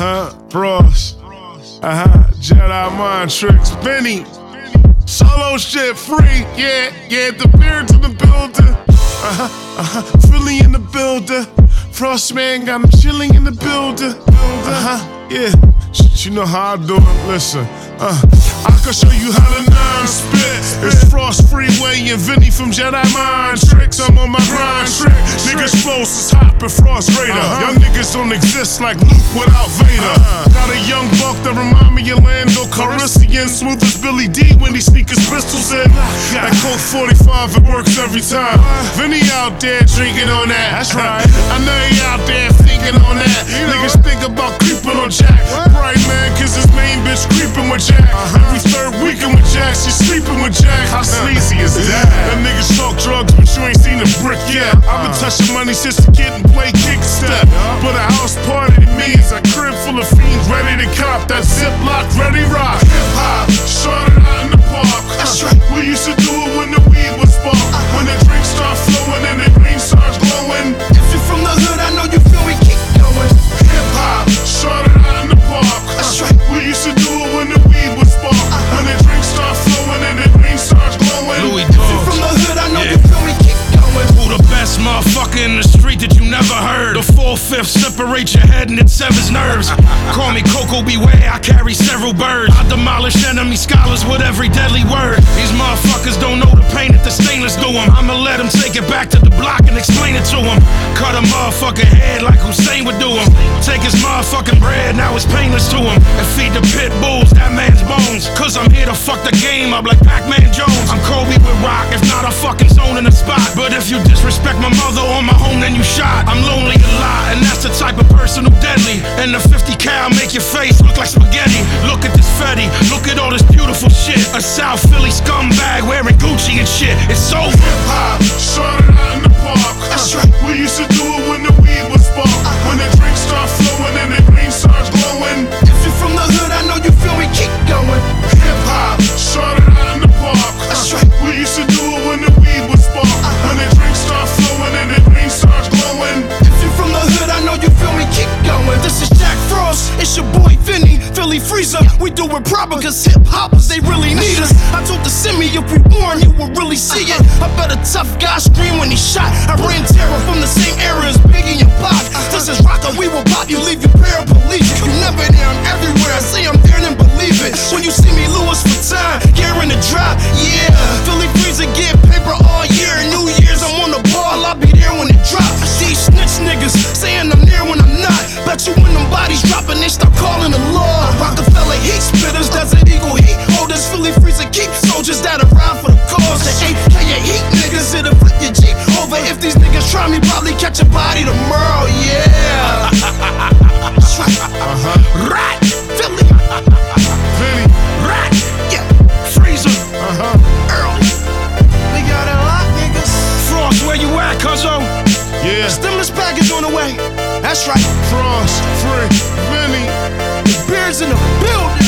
Frost. Jedi mind tricks. Benny. Solo shit free. Yeah, the beard's in the building. Philly in the building. Frost man got me chilling in the building. Yeah. You know how I do it, listen. I can show you how to non-spit. It's Frost Freeway and Vinny from Jedi Mind Tricks. I'm on my grind trick. Niggas flows is hot and Frost Raider. Young niggas don't exist like Luke without Vader. Got a young buck that remind me of Lando Calrissian. Smooth as Billy D when he sneak his pistols in. That Colt 45, it works every time. Vinny out there drinking on that. That's right. I know he out there thinking on that. Niggas think about creeping on Jack. Right, man, cause his main bitch creeping with Jack. Every third weekend with Jack, she sleeping with Jack. How sleazy is that? Them niggas talk drugs, but you ain't seen a brick yet. I've been touching money since a kid and play kick step. But a house party to me is a crib full of fiends ready to cop. That Ziploc ready rock. Hip hop, started out in the park. That's right. We used to do it when the weed was sparked. When the drinks start flowing and the green starts glowing. If you're from the hood, I know you feel me, keep going. Hip hop, started out in the park. That's right. We used to do it when the weed was sparked. When the drinks start flowing and the green starts glowing. Louis Dogs. If you're from the hood, I know you feel me, keep going. Who the best motherfucker in the street that you never heard? The 4/5 separate your head and it severs nerves. Call me Coco Beware, I carry several birds. I demolish enemy scholars with every deadly word. These motherfuckers don't know the pain that the stainless do them. I'ma let them take it back to the block and explain it to them. Cut a motherfucking head like Hussein would do him. Take his motherfucking bread, now it's painless to him. And feed the pit bulls that man's bones. Cause I'm here to fuck the game up like Pac-Man Jones. I'm Kobe with rock, if not a fucking zone in the spot. But if you disrespect my mother or my home, then you shot. I'm lonely a lot, and that's the type of person who deadly. And the 50 cal make your face look like spaghetti. Look at this Fetty, look at all this beautiful shit. A South Philly scumbag wearing Gucci and shit. It's over. Hip hop, started out in the park. That's right. We used to do it when the weed was sparked. When the drinks start flowing and the green starts glowing. If you're from the hood, I know you feel me, keep going. Hip hop, started out in the park. That's right. We used to do it when the weed was sparked. When the drinks start flowing and the green starts glowing. If you're from the hood, I know you feel me, keep going. This is Jack Frost, it's your boy Vinny, Philly Freezer. We do it proper cause hip hoppers, they really need us. I told the semi if we warn, you will really see it. I bet a tough guy scream when he shot. I ran terror from the same era as Biggie and Pac. This is rocker, we will pop you, leave you paraplegic. You never there, I'm everywhere. I say I'm there, then believe it. When you see me, Louis Vuitton, gear in the drop, yeah. Philly Freezer get paper all year. New Year's, I'm on the ball, I'll be there when it drops. These snitch niggas saying I'm there when I'm not. Bet you when them bodies dropping, they start calling the law. Rockefeller heat spitters, Desert Eagle heat holders. Philly Freezer keep soldiers that ride for the cause. The AKA heat niggas, it'll flip your Jeep over. If these niggas try me, probably catch a body tomorrow, yeah. That's right. Right, Philly. Vinny. Right, yeah. Freezer. Early. We got a lot, niggas. Frost, where you at, cuzzo? Yeah. Stimulus package on the way. That's right. Frost, free, Vinny. Bears in the building.